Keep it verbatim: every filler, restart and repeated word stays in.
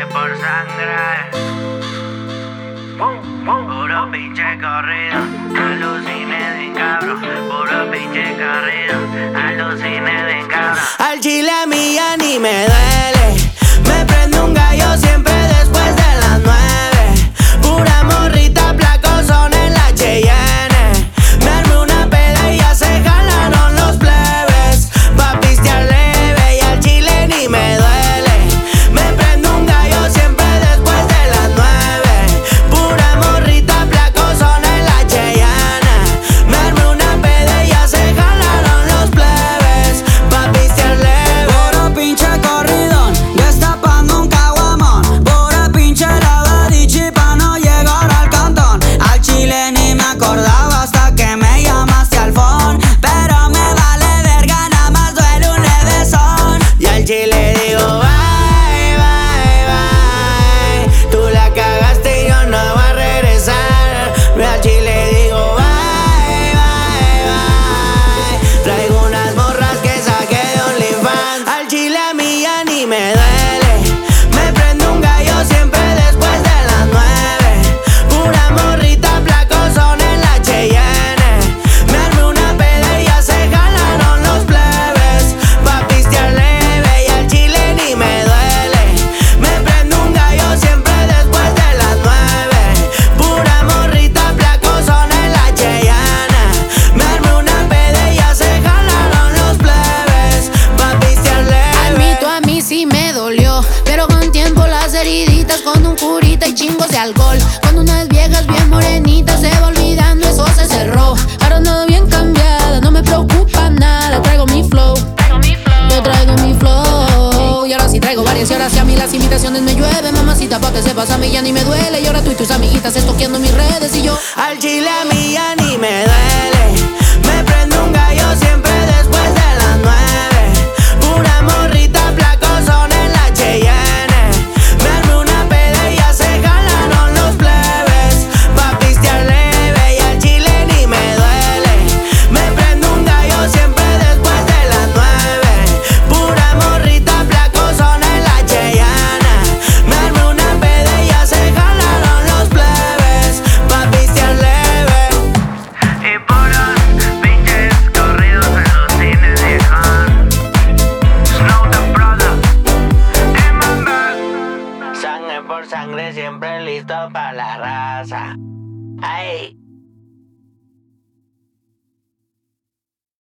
por sangre. Puro pinche corrido, alucine de cabrón. Puro pinche corrido, alucine de cabrón. Al chile a mí ya ni me duele. Me prende un gallo siempre después de las nueve. Pura morrita, placozón en la Cheyenne. Me armé una peda y ya se jalaron los plebes. Pa' pistear leve y al chile ni me duele. Me prende un gallo siempre después de las nueve. Pura morrita, placozón en la Cheyenne. Me armé una peda y ya se jalaron los plebes. Pa' pistear leve. Puro pinche corridón, destapando un caguamón. Pura pinche lavadichi pa' no llegar al cantón. Al chile ni me acordaba hasta que me llamaste al phone. Pero me vale verga, nada más duele un levesón. Y al chile digo bye, bye, bye. Tú la cagaste y yo no voy a regresar. Y al chile digo bye, bye, bye. Traigo unas morras que saqué de OnlyFans. Al chile a mí ya ni me duele. Me prende un gallo siempre después de las nueve. Pura morrita, placozón en la Cheyenne. Me armé una peda y ya se jalaron los plebes. Pa' pistear leve y al chile ni me duele. Me prende un gallo siempre después de las nueve. Pura morrita, placozón en la Cheyenne. Me armé una peda y ya se jalaron los plebes. Pa' pistear leve. Admito, a mí sí me dolió, pero con tiempo las heriditas, con un curita y chingos de alcohol. Cuando unas viejas bien morenitas se va olvidando, eso se cerró. Ahora ando bien cambiada, no me preocupa nada. Traigo mi flow, yo traigo mi flow. Y ahora sí traigo varias y ahora sí a mí las invitaciones me llueven. Mamacita, pa' que sepas, a mí ya ni me duele. Y ahora tú y tus amiguitas estoqueando mis redes y yo Al chile a mí ya ni me duele. Me prende un gallo siempre después de las nueve. Pura morrita, placozón en la Cheyenne. Me armé una peda y ya se jalaron los plebes. Pa' pistear leve y al chile ni me duele. Me prende un gallo siempre después de las nueve. Pura morrita, placozón en la Cheyenne. Me armé una peda y ya se jalaron los plebes. Pa' pistear leve. Y puros pinches corridos alucine de cabrón. Snow the Brother, Remember. Sangre por sangre, siempre listo para la raza. Ay.